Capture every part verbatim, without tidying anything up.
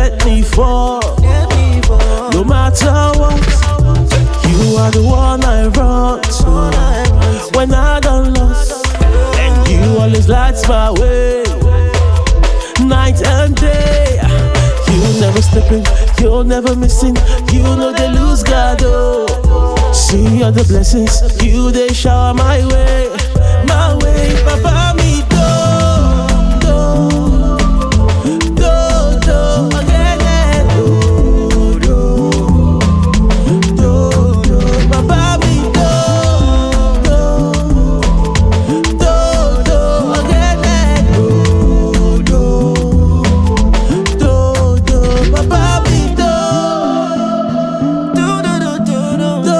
let me fall. No matter what, you are the one I run to when I done lost, and you always lights my way, night and day. You never slipping, you're never missing. You know they lose God, oh. See all the blessings, you they shower my way, my way. Papa me do, do, do, do, again, again, do, do, do, do. Papa me do, do, do, do, again, again, do, do, do, do. Papa me do, do, do, do, do, do.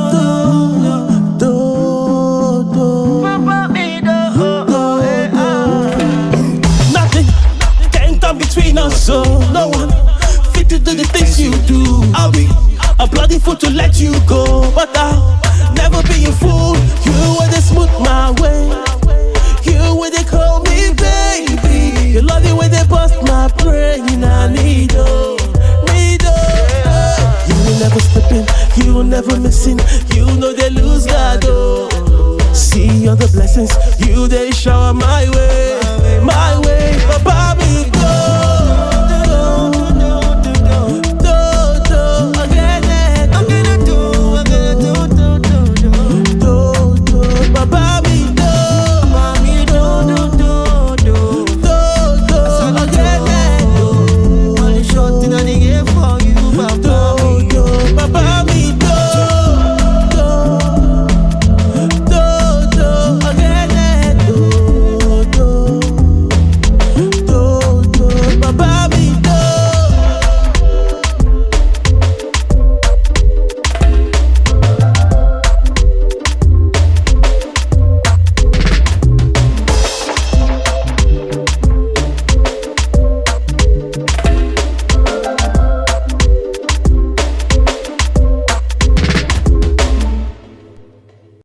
Between us, so no one fit to do the things you do. I'll be a bloody fool to let you go, but I'll never be a fool. You were the smooth my way, you were they call me baby. You love the way they bust my brain. I need oh, need oh. You never slipping, you never missing. You know they lose God oh. See all the blessings, you they shower my way, my way, bye bye.